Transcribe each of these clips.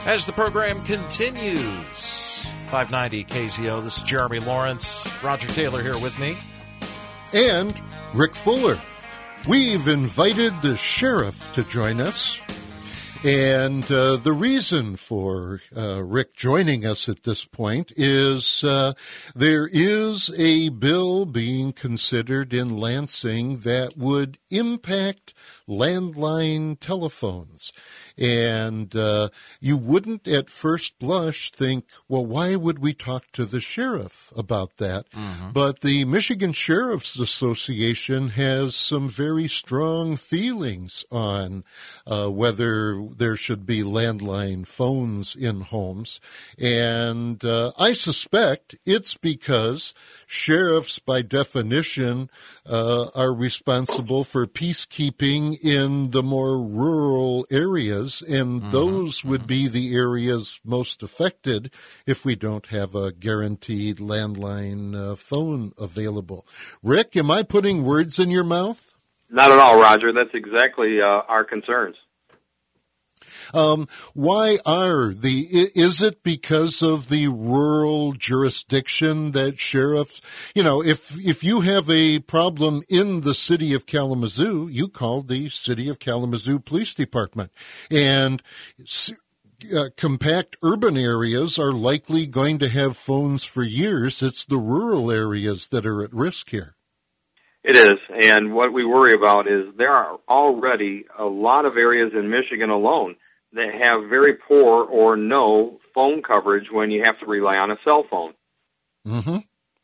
As the program continues, 590 KZO, this is Jeremy Lawrence. Roger Taylor here with me. And Rick Fuller. We've invited the sheriff to join us. And the reason for Rick joining us at this point is there is a bill being considered in Lansing that would impact landline telephones. And you wouldn't at first blush think, well, why would we talk to the sheriff about that? Mm-hmm. But the Michigan Sheriff's Association has some very strong feelings on whether there should be landline phones in homes. And I suspect it's because sheriffs, by definition, are responsible for peacekeeping in the more rural areas. And those would be the areas most affected if we don't have a guaranteed landline phone available. Rick, am I putting words in your mouth? Not at all, Roger. That's exactly our concerns. Why is it because of the rural jurisdiction that sheriffs, if you have a problem in the city of Kalamazoo, you call the city of Kalamazoo Police Department, and compact urban areas are likely going to have phones for years. It's the rural areas that are at risk here. It is, and what we worry about is there are already a lot of areas in Michigan alone that have very poor or no phone coverage when you have to rely on a cell phone. Mm-hmm.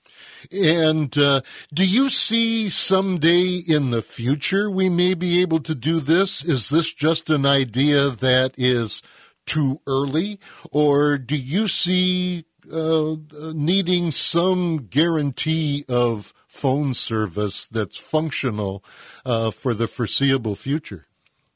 And do you see someday in the future we may be able to do this? Is this just an idea that is too early? Or do you see needing some guarantee of phone service that's functional for the foreseeable future?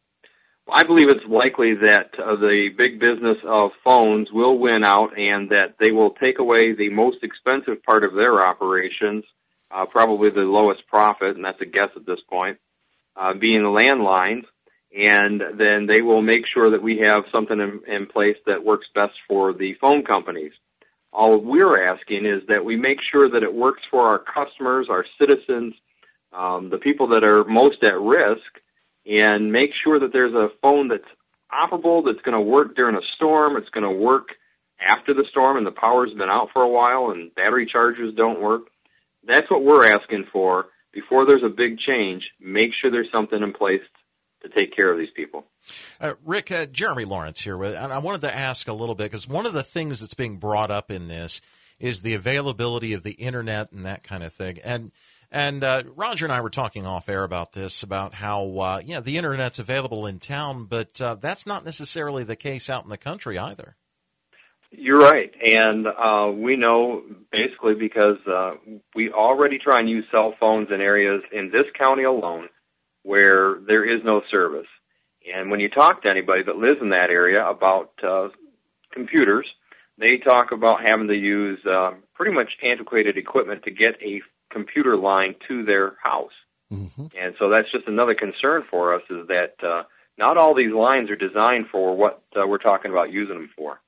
I believe it's likely that the big business of phones will win out and that they will take away the most expensive part of their operations, probably the lowest profit, and that's a guess at this point, being the landlines, and then they will make sure that we have something in place that works best for the phone companies. All we're asking is that we make sure that it works for our customers, our citizens, the people that are most at risk, and make sure that there's a phone that's operable, that's going to work during a storm, it's going to work after the storm and the power's been out for a while and battery chargers don't work. That's what we're asking for. Before there's a big change, make sure there's something in place to take care of these people. Rick, Jeremy Lawrence here, and I wanted to ask a little bit, because one of the things that's being brought up in this is the availability of the Internet and that kind of thing. And Roger and I were talking off air about this, about how, the Internet's available in town, but that's not necessarily the case out in the country either. You're right. And we know basically because we already try and use cell phones in areas in this county alone where there is no service. And when you talk to anybody that lives in that area about computers, they talk about having to use pretty much antiquated equipment to get a computer line to their house. Mm-hmm. And so that's just another concern for us, is that not all these lines are designed for what we're talking about using them for.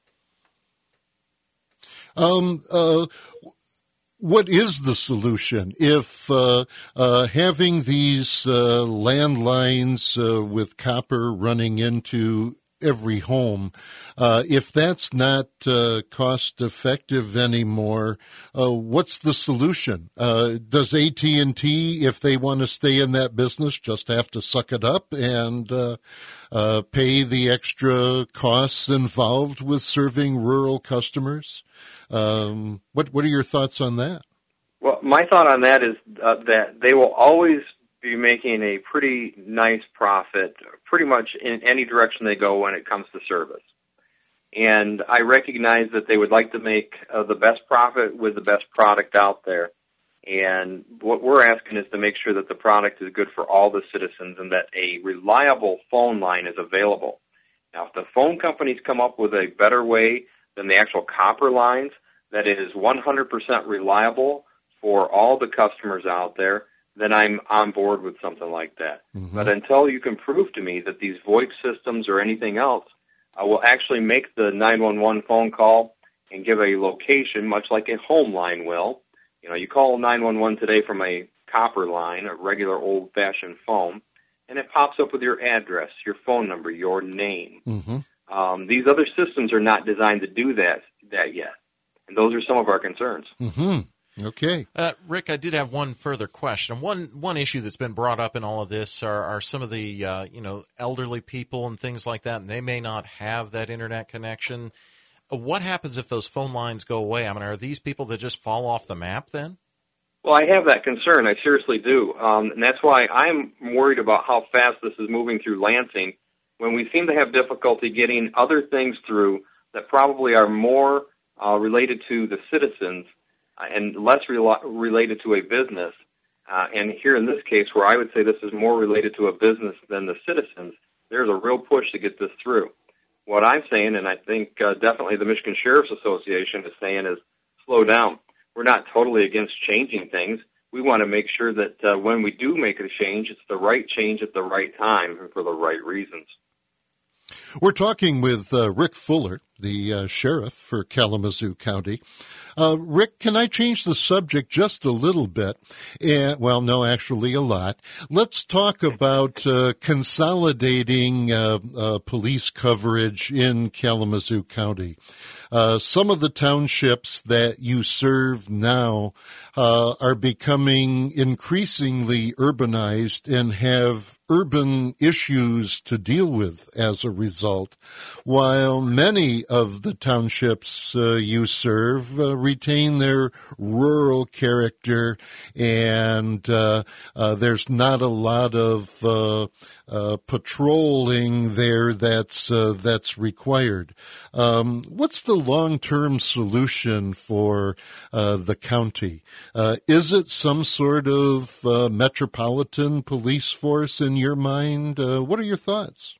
What is the solution if having these landlines with copper running into every home, if that's not cost effective anymore, what's the solution? Does AT&T, if they want to stay in that business, just have to suck it up and pay the extra costs involved with serving rural customers? What are your thoughts on that? Well, my thought on that is that they will always be making a pretty nice profit pretty much in any direction they go when it comes to service. And I recognize that they would like to make the best profit with the best product out there. And what we're asking is to make sure that the product is good for all the citizens and that a reliable phone line is available. Now, if the phone companies come up with a better way than the actual copper lines that is 100% reliable for all the customers out there, then I'm on board with something like that. Mm-hmm. But until you can prove to me that these VoIP systems or anything else will actually make the 911 phone call and give a location, much like a home line will. You know, you call 911 today from a copper line, a regular old-fashioned phone, and it pops up with your address, your phone number, your name. Mm-hmm. These other systems are not designed to do that yet, and those are some of our concerns. Mm-hmm. Okay. Rick, I did have one further question. One issue that's been brought up in all of this are some of the elderly people and things like that, and they may not have that internet connection. What happens if those phone lines go away? I mean, are these people that just fall off the map then? Well, I have that concern. I seriously do. And that's why I'm worried about how fast this is moving through Lansing when we seem to have difficulty getting other things through that probably are more related to the citizens and less related to a business. And here in this case, where I would say this is more related to a business than the citizens, there's a real push to get this through. What I'm saying, and I think definitely the Michigan Sheriff's Association is saying, is slow down. We're not totally against changing things. We want to make sure that when we do make a change, it's the right change at the right time and for the right reasons. We're talking with Rick Fuller, the sheriff for Kalamazoo County. Rick, can I change the subject just a little bit? Well, no, actually a lot. Let's talk about consolidating police coverage in Kalamazoo County. Some of the townships that you serve now are becoming increasingly urbanized and have urban issues to deal with as a result, while many of the townships you serve retain their rural character, and there's not a lot of patrolling there that's required. What's the long-term solution for the county? Is it some sort of metropolitan police force in your mind? What are your thoughts?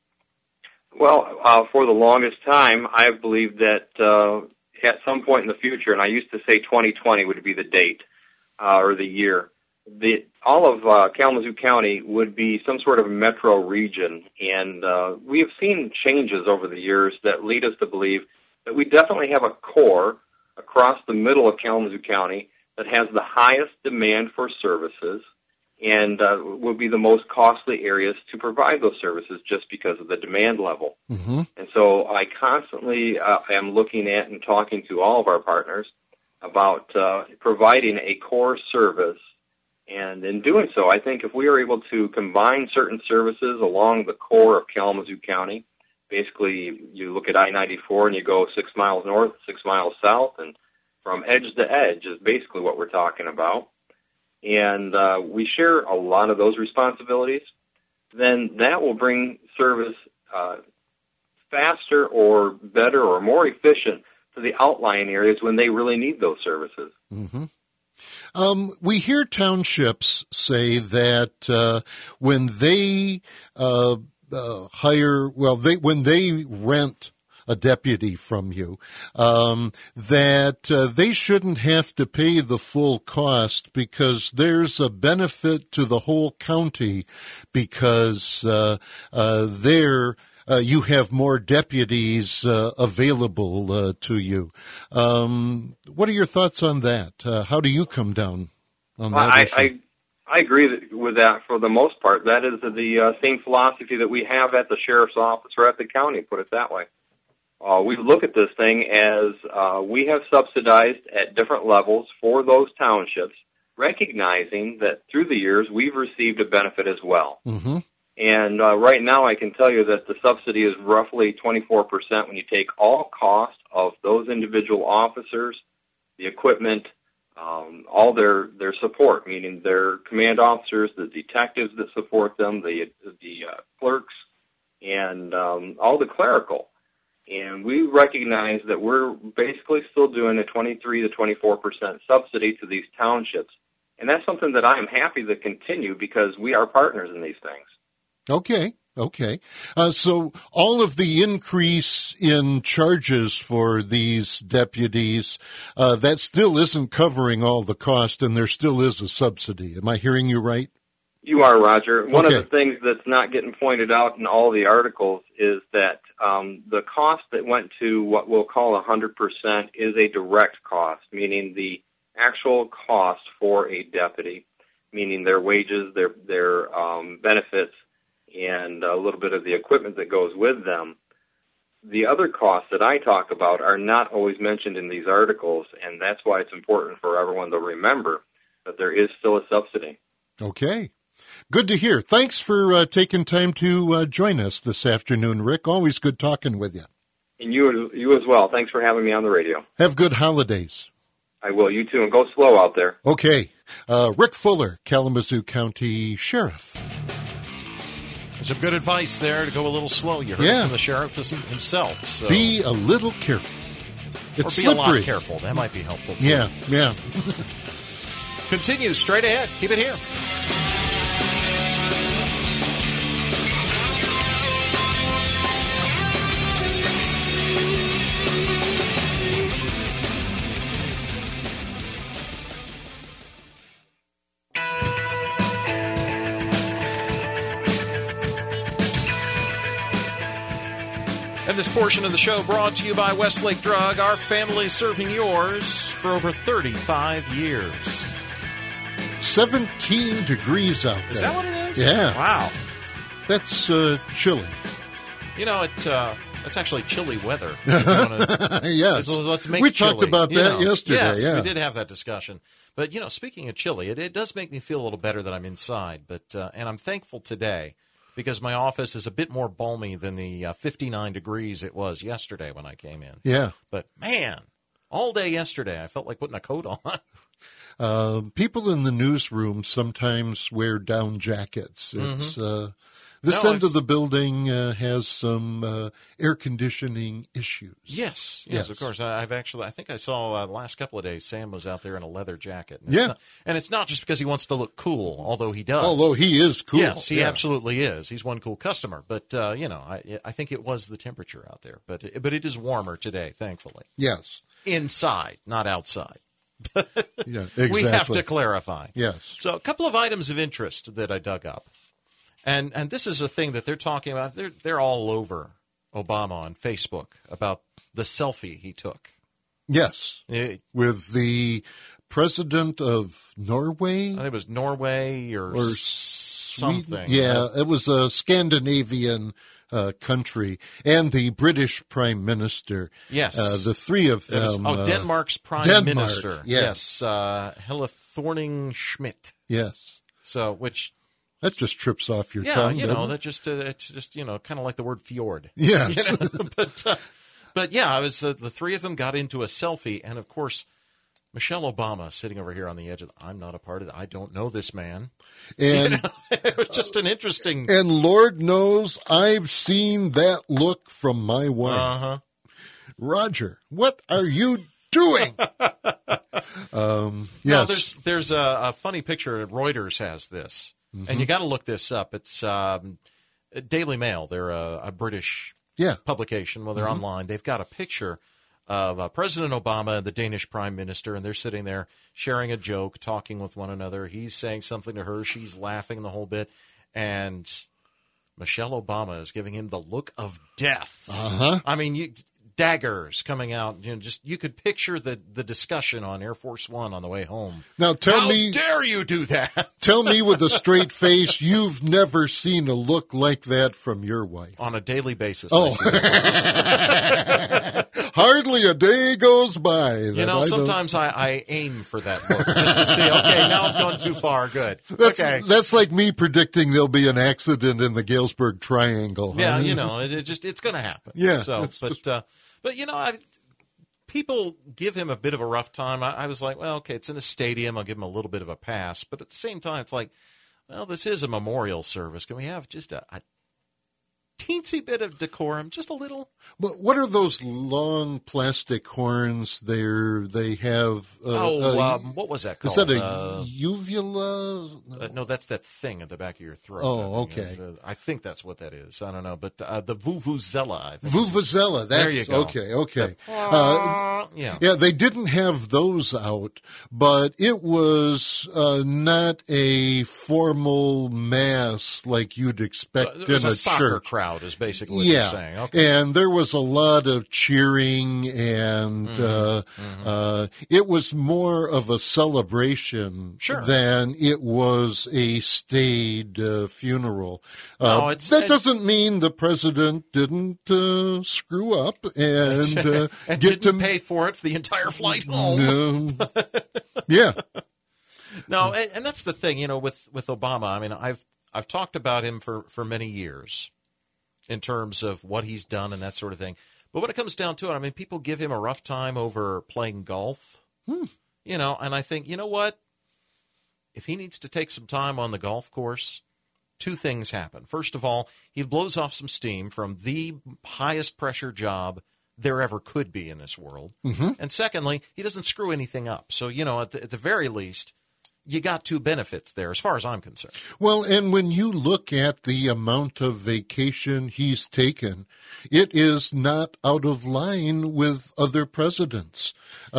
Well, for the longest time, I believed that at some point in the future, and I used to say 2020 would be the date or the year, all of Kalamazoo County would be some sort of metro region, and we have seen changes over the years that lead us to believe that we definitely have a core across the middle of Kalamazoo County that has the highest demand for services and will be the most costly areas to provide those services just because of the demand level. Mm-hmm. And so I constantly am looking at and talking to all of our partners about providing a core service. And in doing so, I think if we are able to combine certain services along the core of Kalamazoo County, basically you look at I-94 and you go 6 miles north, 6 miles south, and from edge to edge is basically what we're talking about. And we share a lot of those responsibilities, then that will bring service faster or better or more efficient to the outlying areas when they really need those services. Mm-hmm. We hear townships say that when they when they rent a deputy from you, that they shouldn't have to pay the full cost because there's a benefit to the whole county because there you have more deputies available to you. What are your thoughts on that? How do you come down on that issue? I agree with that for the most part. That is the same philosophy that we have at the sheriff's office or at the county, put it that way. We look at this thing as we have subsidized at different levels for those townships, recognizing that through the years we've received a benefit as well. Mm-hmm. And right now I can tell you that the subsidy is roughly 24% when you take all costs of those individual officers, the equipment, all their support, meaning their command officers, the detectives that support them, the clerks, and all the clerical. And we recognize that we're basically still doing a 23 to 24% subsidy to these townships. And that's something that I am happy to continue because we are partners in these things. Okay. So all of the increase in charges for these deputies, that still isn't covering all the cost, and there still is a subsidy. Am I hearing you right? You are, Roger. One of Okay. the things that's not getting pointed out in all the articles is that the cost that went to what we'll call 100% is a direct cost, meaning the actual cost for a deputy, meaning their wages, their benefits, and a little bit of the equipment that goes with them. The other costs that I talk about are not always mentioned in these articles, and that's why it's important for everyone to remember that there is still a subsidy. Okay. Good to hear. Thanks for taking time to join us this afternoon, Rick. Always good talking with you. And you as well. Thanks for having me on the radio. Have good holidays. I will. You too, and go slow out there. Okay. Rick Fuller, Kalamazoo County Sheriff. Some good advice there to go a little slow. You heard it from the sheriff himself. So. Be a little careful. It's or be slippery. a lot careful. That might be helpful, too. Yeah. Continue straight ahead. Keep it here. And this portion of the show brought to you by Westlake Drug, our family serving yours for over 35 years. 17 degrees out there. Is that what it is? Yeah. Wow. That's chilly. You know, it's actually chilly weather. If you wanna, Yes. let's make we chilly, talked about that yesterday. Yes, yeah. we did have that discussion. But, you know, speaking of chilly, it does make me feel a little better that I'm inside. But and I'm thankful today because my office is a bit more balmy than the 59 degrees it was yesterday when I came in. Yeah. But, man, all day yesterday I felt like putting a coat on. People in the newsroom sometimes wear down jackets. It's this No, end of the building has some air conditioning issues. Yes, of course. I think I saw the last couple of days Sam was out there in a leather jacket. And it's not just because he wants to look cool, although he does. Although he is cool. Yes, he absolutely is. He's one cool customer. But, I think it was the temperature out there. But it is warmer today, thankfully. Yes. Inside, not outside. Yeah, exactly. We have to clarify. Yes. So a couple of items of interest that I dug up. And this is a thing that they're talking about. They're all over Obama on Facebook about the selfie he took. Yes. With the president of Norway? I think it was Norway or something. Sweden? Yeah, it was a Scandinavian country, and the British prime minister. Yes. The three of them. Denmark's prime minister. Yes. Helle Thorning-Schmidt. Yes. So, which... That just trips off your tongue. Yeah, that just it's just kind of like the word fjord. Yes. But yeah, I was the three of them got into a selfie, and of course, Michelle Obama sitting over here on the edge of. I'm not a part of it. I don't know this man. And it was just an interesting. And Lord knows I've seen that look from my wife. Uh-huh. Roger, what are you doing? Yes. No, there's a funny picture. Reuters has this. And you got to look this up. It's Daily Mail. They're a British publication. Well, they're online. They've got a picture of President Obama and the Danish Prime Minister, and they're sitting there sharing a joke, talking with one another. He's saying something to her. She's laughing the whole bit. And Michelle Obama is giving him the look of death. Uh-huh. I mean, daggers coming out. You could picture the discussion on Air Force One on the way home. Now How dare you do that? Tell me with a straight face, you've never seen a look like that from your wife. On a daily basis. Oh. Hardly a day goes by. Sometimes I aim for that look just to see, okay, now I've gone too far. Good. That's like me predicting there'll be an accident in the Galesburg Triangle. Yeah, it's going to happen. Yeah. So, but people give him a bit of a rough time. I was like, well, okay, it's in a stadium. I'll give him a little bit of a pass. But at the same time, it's like, well, this is a memorial service. Can we have just a teensy bit of decorum, just a little. But what are those long plastic horns they have? What was that called? Is that a uvula? No, that's that thing at the back of your throat. Oh, okay. I think that's what that is. I don't know, but the vuvuzela. I think. Vuvuzela. There you go. Okay. Yeah. They didn't have those out, but it was not a formal mass like you'd expect It was in a a soccer church. crowd is basically what you're saying. Okay. And there was a lot of cheering, and it was more of a celebration than it was a staid funeral. No, that doesn't mean the president didn't screw up and get to pay for it for the entire flight home. Yeah. No, and that's the thing, with Obama. I mean, I've talked about him for many years in terms of what he's done and that sort of thing. But when it comes down to it, I mean, people give him a rough time over playing golf. And I think, you know what? If he needs to take some time on the golf course, two things happen. First of all, he blows off some steam from the highest pressure job there ever could be in this world. And secondly, he doesn't screw anything up. So, at the very least, you got two benefits there as far as I'm concerned. Well, and when you look at the amount of vacation he's taken, it is not out of line with other presidents.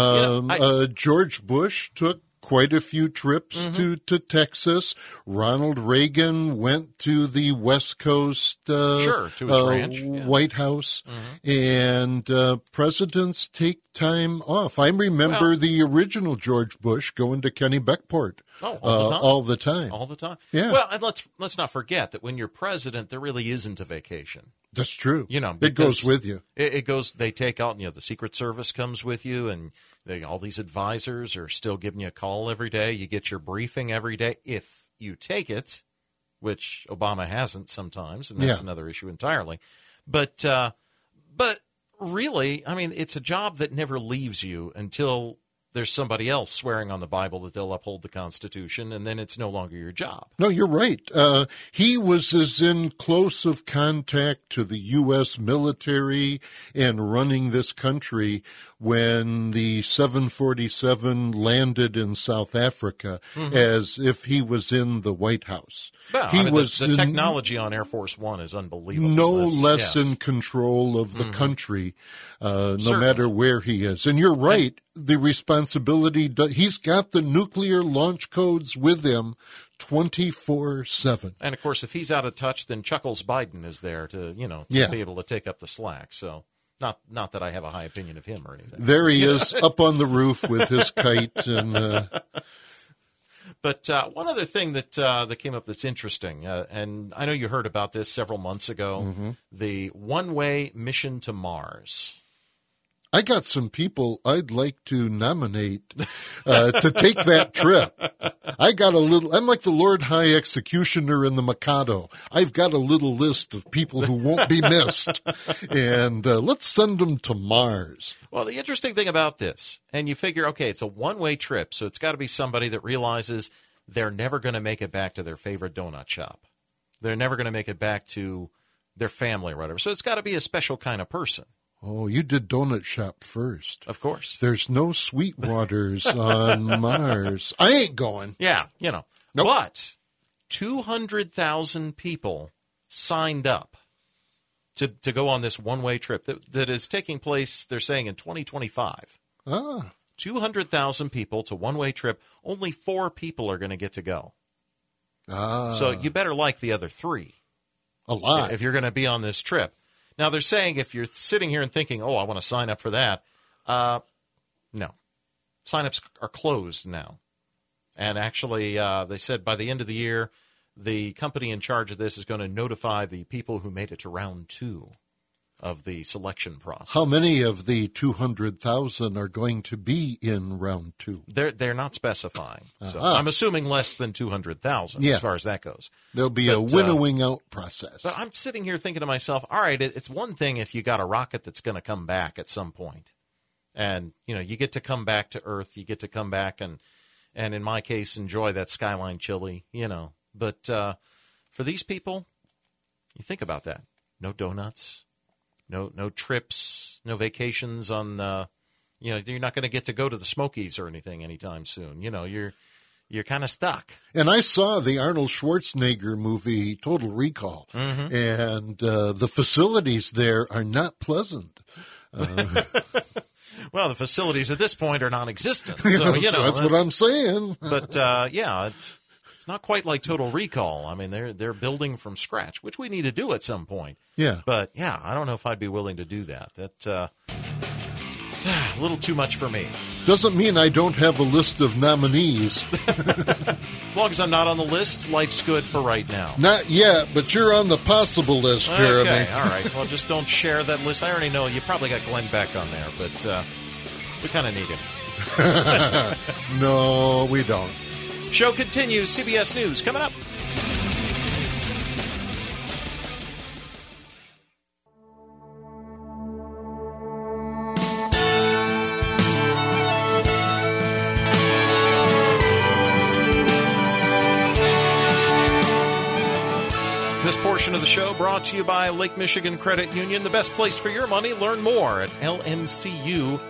George Bush took quite a few trips to Texas. Ronald Reagan went to the West Coast to his ranch. White House. And presidents take time off. I remember the original George Bush going to Kennebunkport all the time. All the time. Yeah. Well, and let's not forget that when you're president, there really isn't a vacation. That's true. It goes with you. It goes. They take out. The Secret Service comes with you, and all these advisors are still giving you a call every day. You get your briefing every day if you take it, which Obama hasn't sometimes, and that's another issue entirely. But really, I mean, it's a job that never leaves you until there's somebody else swearing on the Bible that they'll uphold the Constitution, and then it's no longer your job. No, you're right. He was as in close of contact to the U.S. military and running this country when the 747 landed in South Africa as if he was in the White House. Well, the technology on Air Force One is unbelievable. No less in control of the country, no matter where he is. And you're right. The responsibility, he's got the nuclear launch codes with him 24/7. And, of course, if he's out of touch, then Chuckles Biden is there to be able to take up the slack. So not that I have a high opinion of him or anything. There he is up on the roof with his kite. But one other thing that came up that's interesting, and I know you heard about this several months ago, the one-way mission to Mars. I got some people I'd like to nominate to take that trip. I'm like the Lord High Executioner in the Mikado. I've got a little list of people who won't be missed. And let's send them to Mars. Well, the interesting thing about this, and you figure, okay, it's a one-way trip, so it's got to be somebody that realizes they're never going to make it back to their favorite donut shop. They're never going to make it back to their family or whatever. So it's got to be a special kind of person. Oh, you did Donut Shop first. Of course. There's no Sweetwaters on Mars. I ain't going. Yeah, Nope. But 200,000 people signed up to go on this one-way trip that is taking place, they're saying, in 2025. 200,000 people to one-way trip. Only 4 people are going to get to go. So you better like the other 3. A lot. If you're going to be on this trip. Now, they're saying if you're sitting here and thinking, I want to sign up for that, no. Sign-ups are closed now. And actually, they said by the end of the year, the company in charge of this is going to notify the people who made it to round 2 of the selection process. How many of the 200,000 are going to be in round 2? They're not specifying. So I'm assuming less than 200,000 as far as that goes. There'll be a winnowing out process. But I'm sitting here thinking to myself, all right, it's one thing if you got a rocket that's going to come back at some point. And, you get to come back to Earth. You get to come back and in my case, enjoy that skyline chili, But for these people, you think about that. no donuts, no trips, no vacations on. You're not going to get to go to the Smokies or anything anytime soon. You're kind of stuck. And I saw the Arnold Schwarzenegger movie Total Recall, and the facilities there are not pleasant. Well, the facilities at this point are non-existent. So, that's what I'm saying. But, it's not quite like Total Recall. I mean, they're building from scratch, which we need to do at some point. Yeah. But, I don't know if I'd be willing to do that. That a little too much for me. Doesn't mean I don't have a list of nominees. As long as I'm not on the list, life's good for right now. Not yet, but you're on the possible list, Jeremy. Okay, all right. Well, just don't share that list. I already know you probably got Glenn Beck on there, but we kind of need him. No, we don't. Show continues. CBS News coming up. This portion of the show brought to you by Lake Michigan Credit Union, the best place for your money. Learn more at lmcu.org.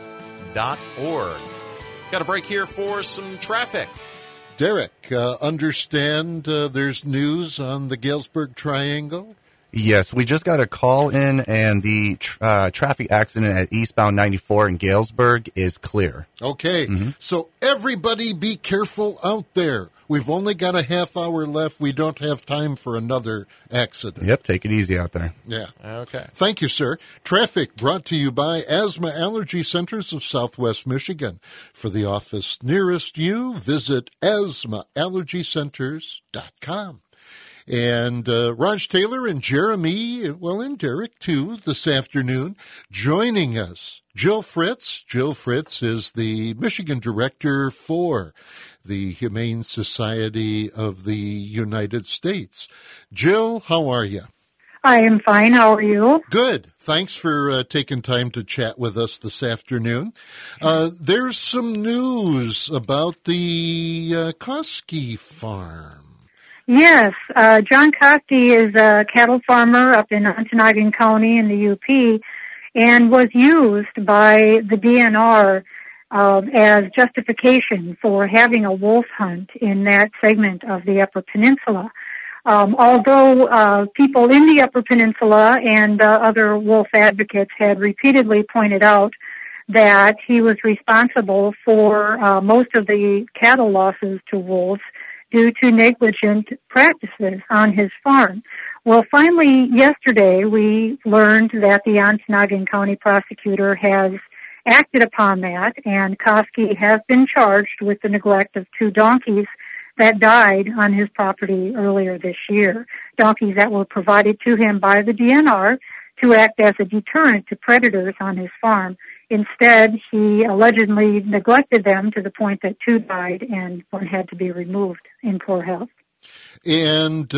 Got a break here for some traffic. Derek, understand there's news on the Galesburg Triangle? Yes, we just got a call in, and the traffic accident at eastbound 94 in Galesburg is clear. Okay, So everybody be careful out there. We've only got a half hour left. We don't have time for another accident. Yep, take it easy out there. Yeah. Okay. Thank you, sir. Traffic brought to you by Asthma Allergy Centers of Southwest Michigan. For the office nearest you, visit asthmaallergycenters.com. And Raj Taylor and Jeremy, and Derek too, this afternoon, joining us. Jill Fritz. Jill Fritz is the Michigan Director for the Humane Society of the United States. Jill, how are you? I am fine. How are you? Good. Thanks for taking time to chat with us this afternoon. There's some news about the Koski farm. Yes. John Koski is a cattle farmer up in Ontonagon County in the UP and was used by the DNR as justification for having a wolf hunt in that segment of the Upper Peninsula. Although people in the Upper Peninsula and other wolf advocates had repeatedly pointed out that he was responsible for most of the cattle losses to wolves due to negligent practices on his farm. Well, finally, yesterday, we learned that the Ontonagon County prosecutor has acted upon that, and Koski has been charged with the neglect of 2 donkeys that died on his property earlier this year. Donkeys that were provided to him by the DNR to act as a deterrent to predators on his farm. Instead, he allegedly neglected them to the point that 2 died and 1 had to be removed in poor health. And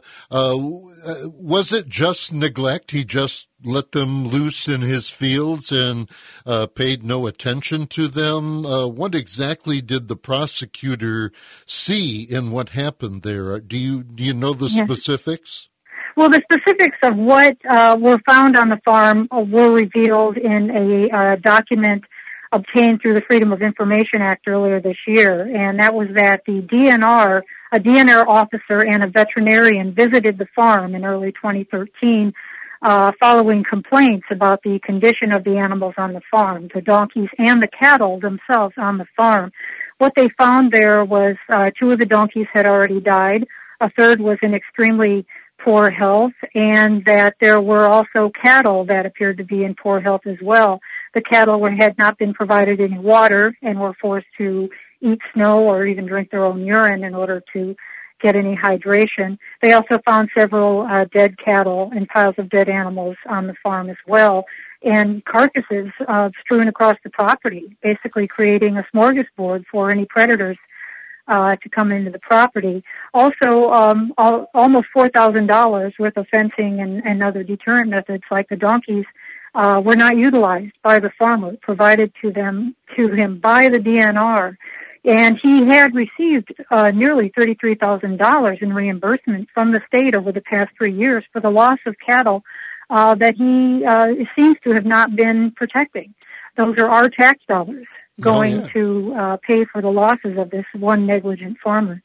was it just neglect? He just let them loose in his fields and paid no attention to them? What exactly did the prosecutor see in what happened there? Do you know the specifics? Well, the specifics of what were found on the farm were revealed in a document obtained through the Freedom of Information Act earlier this year, and that was that the DNR, a DNR officer and a veterinarian visited the farm in early 2013 following complaints about the condition of the animals on the farm, the donkeys and the cattle themselves on the farm. What they found there was 2 of the donkeys had already died, a third was in extremely poor health, and that there were also cattle that appeared to be in poor health as well. The cattle had not been provided any water and were forced to eat snow or even drink their own urine in order to get any hydration. They also found several dead cattle and piles of dead animals on the farm as well, and carcasses strewn across the property, basically creating a smorgasbord for any predators to come into the property. Also, almost $4,000 worth of fencing and other deterrent methods like the donkeys were not utilized by the farmer, provided to him by the DNR. And he had received nearly $33,000 in reimbursement from the state over the past 3 years for the loss of cattle that he seems to have not been protecting. Those are our tax dollars going to pay for the losses of this one negligent farmer.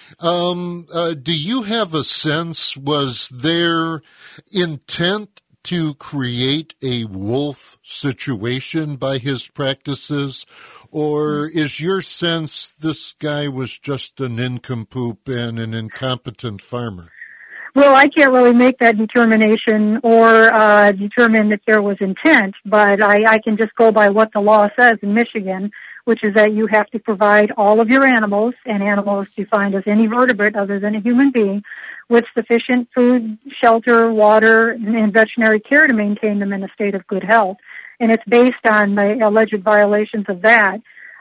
Do you have a sense, was there intent to create a wolf situation by his practices, or is your sense this guy was just a nincompoop and an incompetent farmer? Well, I can't really make that determination or determine if there was intent, but I can just go by what the law says in Michigan, which is that you have to provide all of your animals, and animals defined as any vertebrate other than a human being, with sufficient food, shelter, water, and veterinary care to maintain them in a state of good health. And it's based on the alleged violations of that,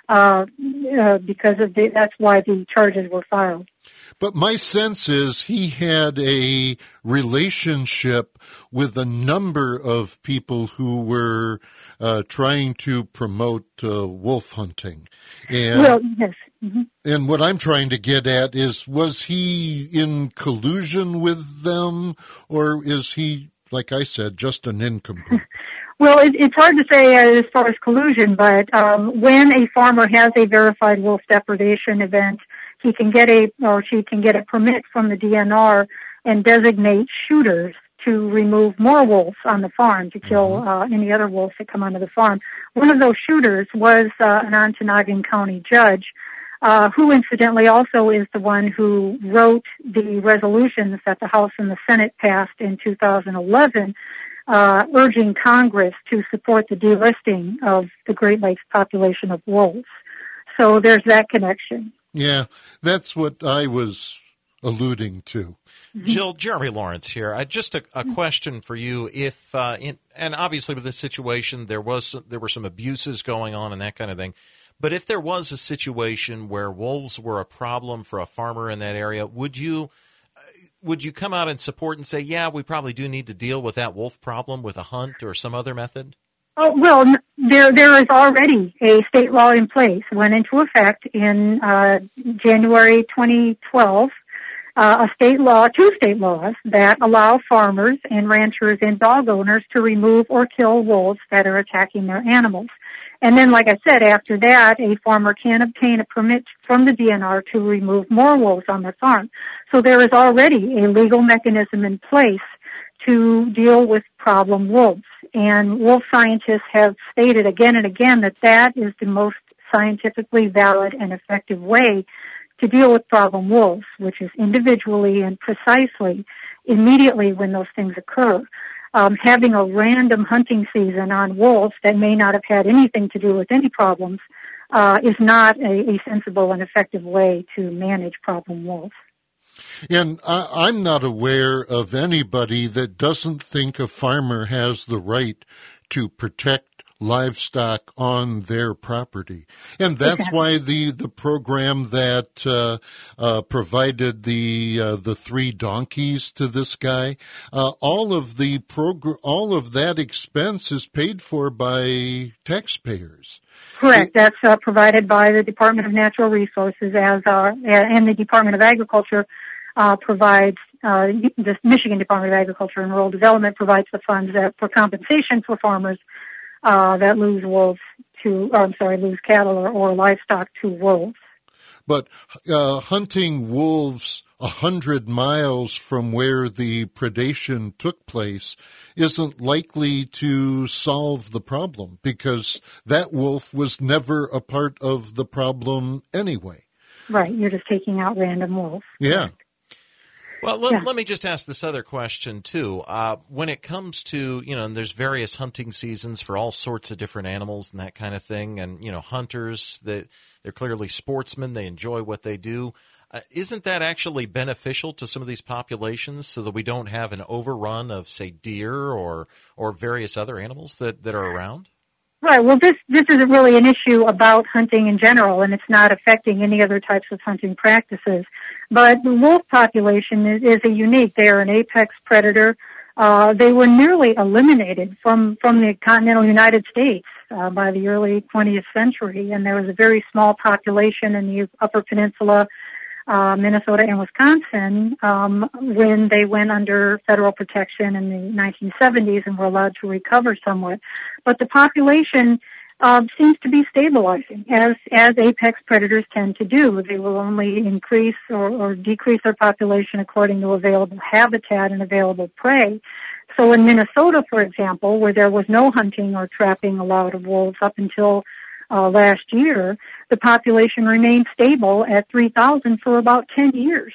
because of that's why the charges were filed. But my sense is he had a relationship with a number of people who were trying to promote wolf hunting. And, well, yes. Mm-hmm. And what I'm trying to get at is, was he in collusion with them, or is he, like I said, just an nincompoop? Well, it's hard to say as far as collusion, but when a farmer has a verified wolf depredation event, he can get she can get a permit from the DNR and designate shooters to remove more wolves on the farm, to kill any other wolves that come onto the farm. One of those shooters was an Ontonagon County judge, who incidentally also is the one who wrote the resolutions that the House and the Senate passed in 2011, urging Congress to support the delisting of the Great Lakes population of wolves. So there's that connection. Yeah, that's what I was alluding to. Jill, Jeremy Lawrence here. Just a question for you. If and obviously with this situation, there were some abuses going on and that kind of thing. But if there was a situation where wolves were a problem for a farmer in that area, would you come out and support and say, yeah, we probably do need to deal with that wolf problem with a hunt or some other method? Oh, well, there is already a state law in place, went into effect in January 2012, two state laws that allow farmers and ranchers and dog owners to remove or kill wolves that are attacking their animals. And then, like I said, after that, a farmer can obtain a permit from the DNR to remove more wolves on their farm. So there is already a legal mechanism in place to deal with problem wolves. And wolf scientists have stated again and again that that is the most scientifically valid and effective way to deal with problem wolves, which is individually and precisely, immediately when those things occur. Having a random hunting season on wolves that may not have had anything to do with any problems is not a sensible and effective way to manage problem wolves. And I'm not aware of anybody that doesn't think a farmer has the right to protect livestock on their property. And that's why the program that provided the 3 donkeys to this guy, all of that expense is paid for by taxpayers. Correct. That's provided by the Department of Natural Resources and the Department of Agriculture provides, the Michigan Department of Agriculture and Rural Development provides the funds for compensation for farmers that lose cattle or livestock to wolves. But hunting wolves 100 miles from where the predation took place isn't likely to solve the problem, because that wolf was never a part of the problem anyway. Right, you're just taking out random wolves. Yeah. Well, let me just ask this other question, too. When it comes to, and there's various hunting seasons for all sorts of different animals and that kind of thing, and, hunters, they're clearly sportsmen, they enjoy what they do. Isn't that actually beneficial to some of these populations so that we don't have an overrun of, say, deer or various other animals that are around? Right. Well, this isn't really an issue about hunting in general, and it's not affecting any other types of hunting practices. But the wolf population is a unique. They are an apex predator. They were nearly eliminated from the continental United States by the early 20th century, and there was a very small population in the Upper Peninsula, Minnesota and Wisconsin, when they went under federal protection in the 1970s and were allowed to recover somewhat. But the population seems to be stabilizing, as apex predators tend to do. They will only increase or decrease their population according to available habitat and available prey. So in Minnesota, for example, where there was no hunting or trapping allowed of wolves up until last year, the population remained stable at 3,000 for about 10 years.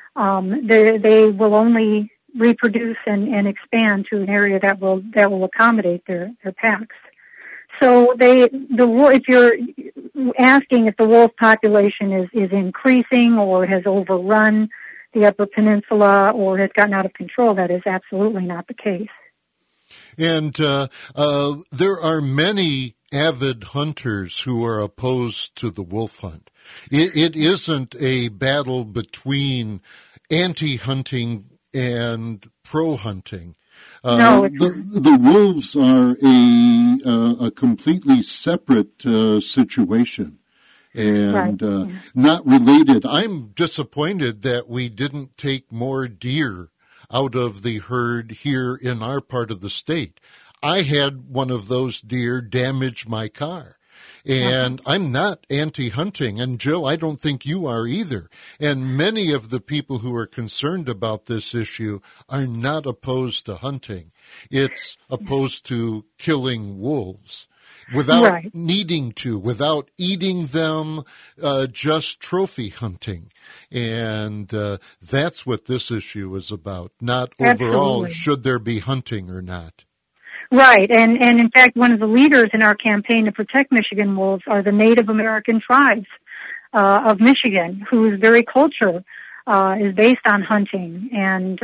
They will only reproduce and expand to an area that will accommodate their packs. So if you're asking if the wolf population is increasing or has overrun the Upper Peninsula or has gotten out of control, that is absolutely not the case. And there are many avid hunters who are opposed to the wolf hunt. It isn't a battle between anti-hunting and pro-hunting. No, the wolves are a completely separate situation and not related. I'm disappointed that we didn't take more deer out of the herd here in our part of the state. I had one of those deer damage my car. And I'm not anti-hunting, and Jill, I don't think you are either. And many of the people who are concerned about this issue are not opposed to hunting. It's opposed to killing wolves without needing to, without eating them, just trophy hunting. And that's what this issue is about, not overall should there be hunting or not. Right, and in fact, one of the leaders in our campaign to protect Michigan wolves are the Native American tribes of Michigan, whose very culture is based on hunting, and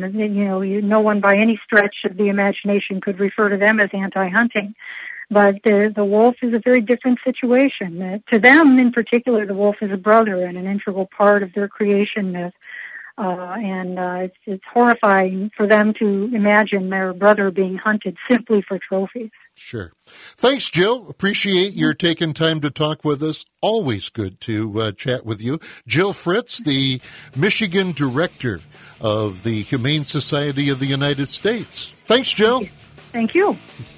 no one by any stretch of the imagination could refer to them as anti-hunting. But the wolf is a very different situation. To them, in particular, the wolf is a brother and an integral part of their creation myth. It's horrifying for them to imagine their brother being hunted simply for trophies. Sure. Thanks, Jill. Appreciate your taking time to talk with us. Always good to chat with you. Jill Fritz, the Michigan Director of the Humane Society of the United States. Thanks, Jill. Thank you.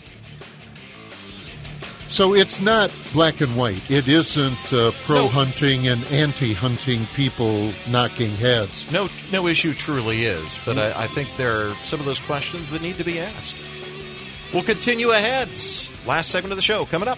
So it's not black and white. It isn't pro-hunting and anti-hunting people knocking heads. No issue truly is, but I think there are some of those questions that need to be asked. We'll continue ahead. Last segment of the show coming up.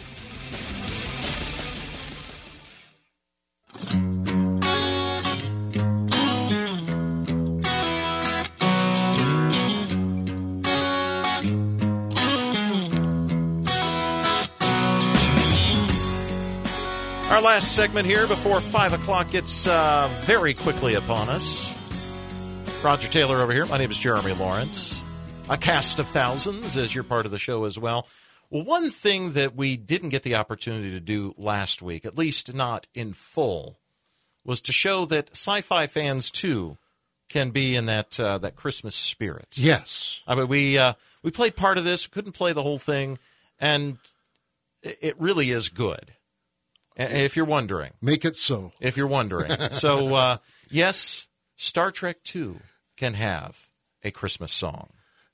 Our last segment here before 5 o'clock gets very quickly upon us. Roger Taylor over here. My name is Jeremy Lawrence. A cast of thousands as you're part of the show as well. Well, one thing that we didn't get the opportunity to do last week, at least not in full, was to show that sci-fi fans, too, can be in that Christmas spirit. Yes. I mean, we played part of this, couldn't play the whole thing, and it really is good. If you're wondering. Make it so. If you're wondering. So, yes, Star Trek II can have a Christmas song.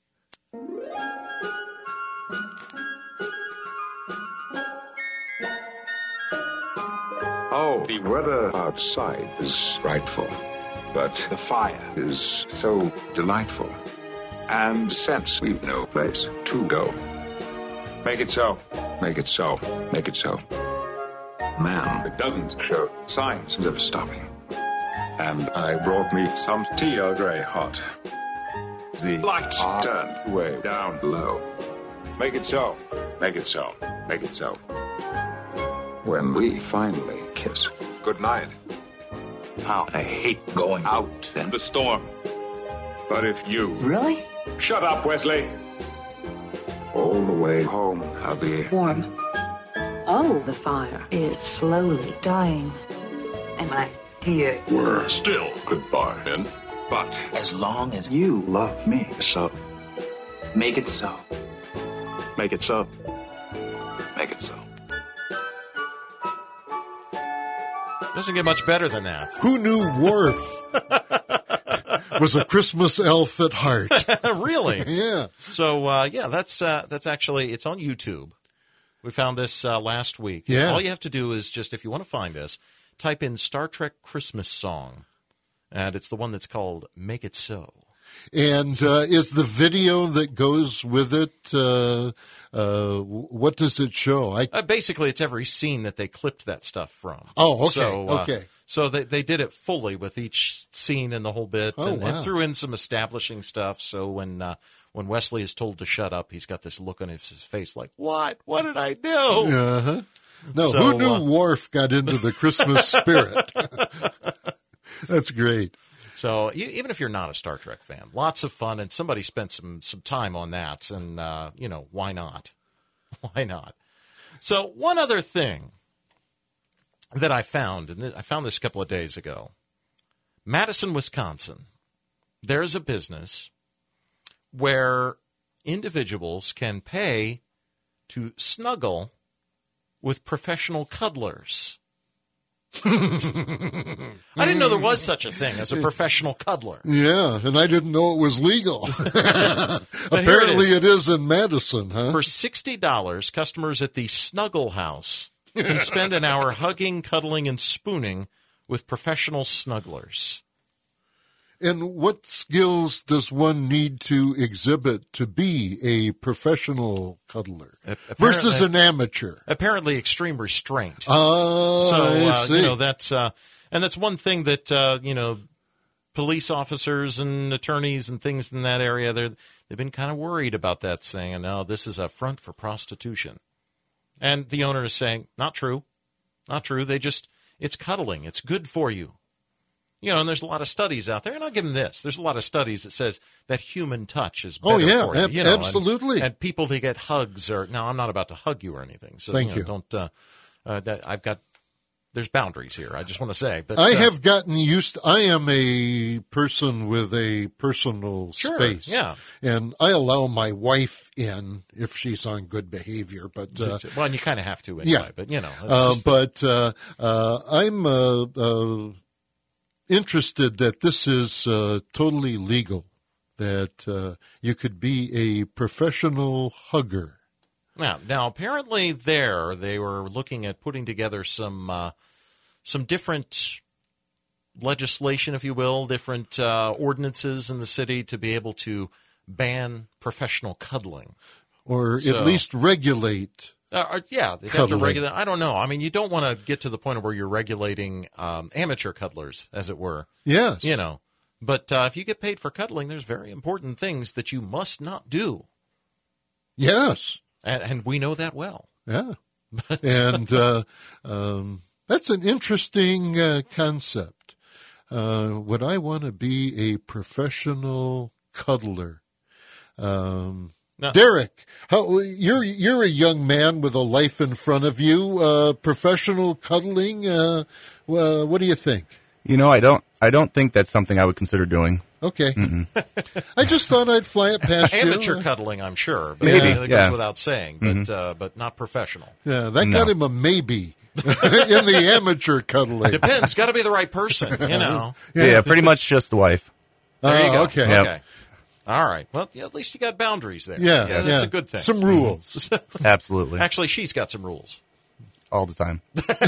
Oh, the weather outside is frightful, but the fire is so delightful. And since we've no place to go, make it so. Make it so. Make it so. Man, it doesn't show signs of stopping. And I brought me some tea Earl Grey hot. The lights are turned way down low. Make it so. Make it so. Make it so. When we finally kiss goodnight. How I hate going out in the storm. But if you... Really? Shut up, Wesley. All the way home, I'll be... warm. Oh, the fire is slowly dying. And my dear... We're still goodbye, then. But as long as you love me, so. Make it so. Make it so. Make it so. Doesn't get much better than that. Who knew Worf was a Christmas elf at heart? Really? Yeah. So, that's actually, it's on YouTube. We found this last week. Yeah. All you have to do is just, if you want to find this, type in Star Trek Christmas song. And it's the one that's called Make It So. And is the video that goes with it, what does it show? Basically, it's every scene that they clipped that stuff from. Oh, okay, So, okay. So they did it fully with each scene and the whole bit, Oh, and wow. threw in some establishing stuff. So when Wesley is told to shut up, he's got this look on his face like, "What? What did I do?" Uh-huh. No, So, who knew Worf got into the Christmas spirit? That's great. So even if you're not a Star Trek fan, lots of fun, and somebody spent some time on that, and why not? Why not? So one other thing that I found, and I found this a couple of days ago, Madison, Wisconsin, there's a business where individuals can pay to snuggle with professional cuddlers. I didn't know there was such a thing as a professional cuddler. Yeah, and I didn't know it was legal. But here Apparently it is in Madison, huh? For $60, customers at the Snuggle House can spend an hour hugging, cuddling, and spooning with professional snugglers. And what skills does one need to exhibit to be a professional cuddler versus an amateur? Apparently, extreme restraint. Oh, I see. That's one thing that police officers and attorneys and things in that area they've been kind of worried about that, saying, "No, this is a front for prostitution," and the owner is saying, "Not true, not true. It's cuddling. It's good for you." And there's a lot of studies out there, and I'll give them this. There's a lot of studies that says that human touch is better for you. Absolutely. And people to get hugs now, I'm not about to hug you or anything. So, Thank you. Don't, there's boundaries here, I just want to say. But I have gotten used I am a person with a personal space. Yeah. And I allow my wife in if she's on good behavior. But well, and you kind of have to anyway. Yeah. But, I'm interested that this is totally legal, that you could be a professional hugger. Now apparently they were looking at putting together some different legislation, if you will, different ordinances in the city to be able to ban professional cuddling. Or at least regulate. They have to regulate. I don't know. I mean, you don't want to get to the point where you're regulating amateur cuddlers, as it were. Yes. But if you get paid for cuddling, there's very important things that you must not do. Yes. And we know that well. Yeah. And that's an interesting concept. Would I want to be a professional cuddler? No. Derek, you're a young man with a life in front of you. Professional cuddling, what do you think? I don't think that's something I would consider doing. Okay. I just thought I'd fly it past you. Amateur cuddling, I'm sure. But Maybe, that yeah. goes without saying, but not professional. Yeah, that got him a maybe in the amateur cuddling. Depends. Got to be the right person, Yeah, pretty much just the wife. There you go. Okay. Yep. Okay. All right. Well, at least you got boundaries there. Yeah, That's a good thing. Some rules. Absolutely. Actually, she's got some rules. All the time.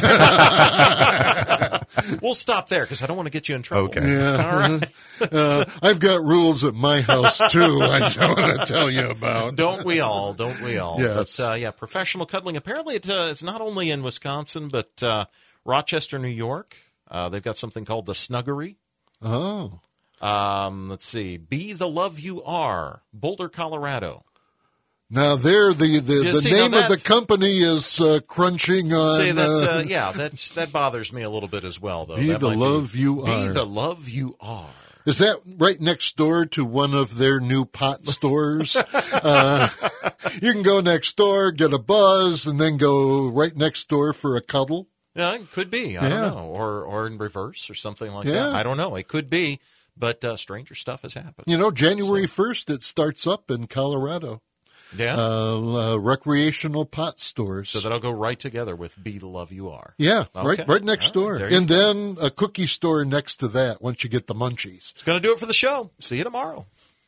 We'll stop there because I don't want to get you in trouble. Okay. Yeah. All right. I've got rules at my house, too, I don't want to tell you about. Don't we all? Don't we all? Yes. But, professional cuddling. Apparently, it's not only in Wisconsin, but Rochester, New York. They've got something called the Snuggery. Oh. Let's see. Be the Love You Are, Boulder, Colorado. Now, there, the name of the company is crunching on... Say that, that bothers me a little bit as well, though. Be That the might love you are. Be the love you are. Is that right next door to one of their new pot stores? You can go next door, get a buzz, and then go right next door for a cuddle? Yeah, it could be. I don't know. Or in reverse or something like Yeah. that. I don't know. It could be. But stranger stuff has happened. January 1st, it starts up in Colorado. recreational pot stores. So that'll go right together with Be the Love You Are. Yeah, Okay. right next door. There you And go. then a cookie store next to that once you get the munchies. It's going to do it for the show. See you tomorrow.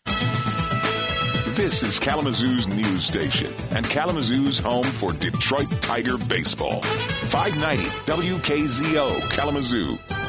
This is Kalamazoo's news station and Kalamazoo's home for Detroit Tiger baseball. 590 WKZO Kalamazoo.